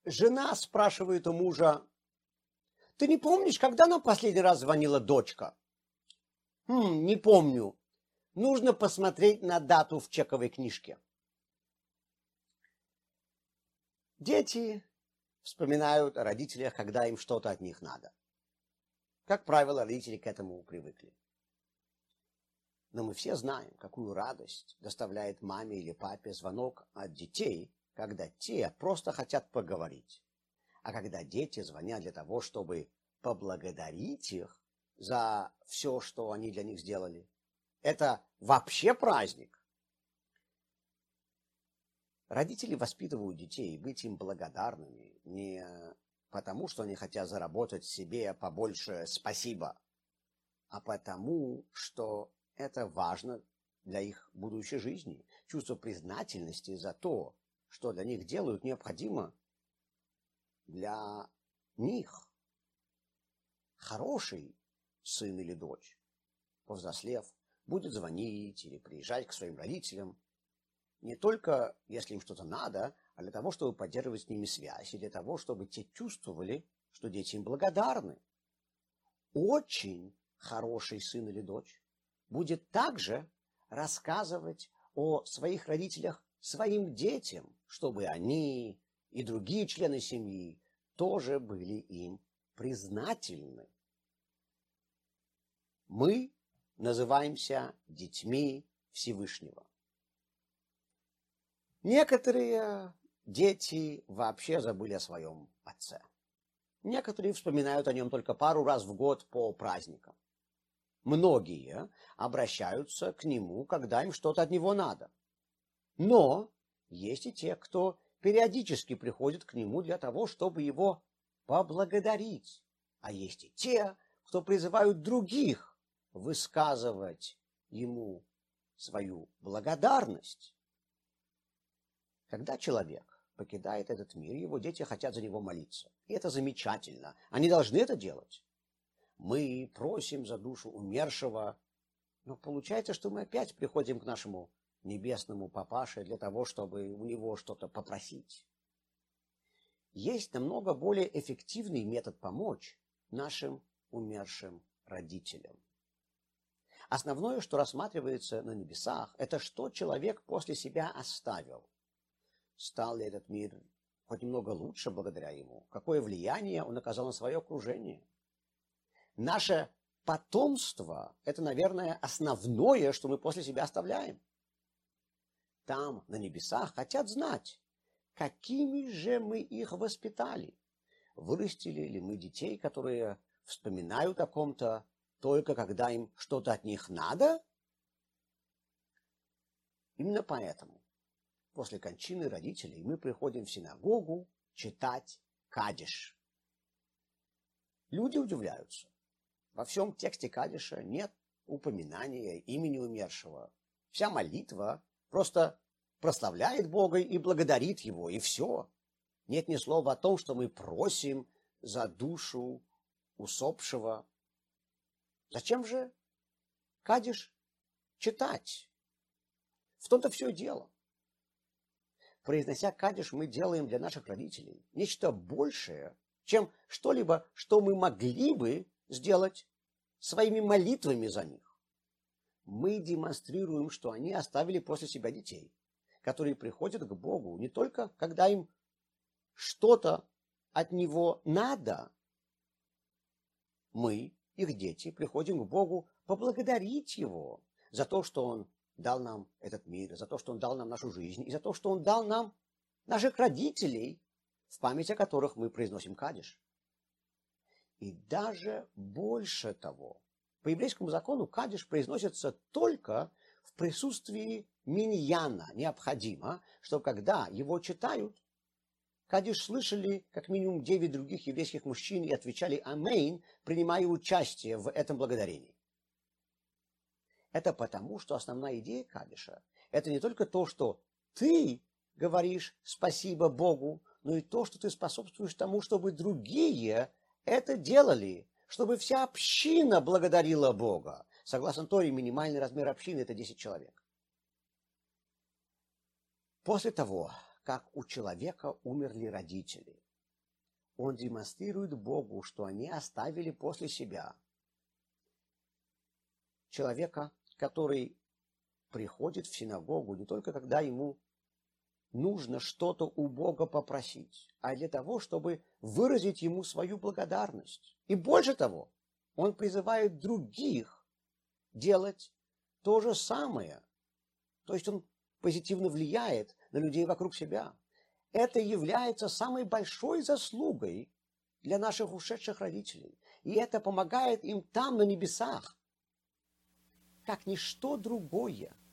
Жена спрашивает у мужа: «Ты не помнишь, когда нам последний раз звонила дочка?» Не помню. Нужно посмотреть на дату в чековой книжке». Дети вспоминают о родителях, когда им что-то от них надо. Как правило, родители к этому привыкли. Но мы все знаем, какую радость доставляет маме или папе звонок от детей, когда те просто хотят поговорить. А когда дети звонят для того, чтобы поблагодарить их за все, что они для них сделали, это вообще праздник. Родители воспитывают детей быть им благодарными не потому, что они хотят заработать себе побольше спасибо, а потому, что это важно для их будущей жизни. Чувство признательности за то, что для них делают, необходимо для них. Хороший сын или дочь, повзрослев, будет звонить или приезжать к своим родителям не только если им что-то надо, а для того, чтобы поддерживать с ними связь, и для того, чтобы те чувствовали, что дети им благодарны. Очень хороший сын или дочь будет также рассказывать о своих родителях своим детям, чтобы они и другие члены семьи тоже были им признательны. Мы называемся детьми Всевышнего. Некоторые дети вообще забыли о своем отце. Некоторые вспоминают о нем только пару раз в год по праздникам. Многие обращаются к нему, когда им что-то от него надо. Но есть и те, кто периодически приходит к нему для того, чтобы его поблагодарить. А есть и те, кто призывают других высказывать ему свою благодарность. Когда человек покидает этот мир, его дети хотят за него молиться. И это замечательно. Они должны это делать. Мы просим за душу умершего, но получается, что мы опять приходим к нашему небесному папаше для того, чтобы у него что-то попросить. Есть намного более эффективный метод помочь нашим умершим родителям. Основное, что рассматривается на небесах, это что человек после себя оставил. Стал ли этот мир хоть немного лучше благодаря ему? Какое влияние он оказал на свое окружение? Наше потомство – это, наверное, основное, что мы после себя оставляем. Там, на небесах, хотят знать, какими же мы их воспитали. Вырастили ли мы детей, которые вспоминают о ком-то только когда им что-то от них надо? Именно поэтому после кончины родителей мы приходим в синагогу читать кадиш. Люди удивляются. Во всем тексте кадиша нет упоминания имени умершего. Вся молитва просто прославляет Бога и благодарит Его, и все. Нет ни слова о том, что мы просим за душу усопшего. Зачем же кадиш читать? В том-то все и дело. Произнося кадиш, мы делаем для наших родителей нечто большее, чем что-либо, что мы могли бы сделать своими молитвами за них. Мы демонстрируем, что они оставили после себя детей, которые приходят к Богу не только когда им что-то от Него надо. Мы, их дети, приходим к Богу поблагодарить Его за то, что Он дал нам этот мир, за то, что Он дал нам нашу жизнь, и за то, что Он дал нам наших родителей, в память о которых мы произносим кадиш. И даже больше того, по еврейскому закону кадиш произносится только в присутствии миньяна. Необходимо, чтобы когда его читают, кадиш слышали как минимум 9 других еврейских мужчин и отвечали «Амейн», принимая участие в этом благодарении. Это потому, что основная идея кадиша – это не только то, что ты говоришь спасибо Богу, но и то, что ты способствуешь тому, чтобы другие это делали, чтобы вся община благодарила Бога. Согласно Торе, минимальный размер общины – это 10 человек. После того, как у человека умерли родители, он демонстрирует Богу, что они оставили после себя человека, который приходит в синагогу не только когда ему нужно что-то у Бога попросить, а для того, чтобы выразить ему свою благодарность. И больше того, он призывает других делать то же самое. То есть он позитивно влияет на людей вокруг себя. Это является самой большой заслугой для наших ушедших родителей. И это помогает им там, на небесах, как ничто другое.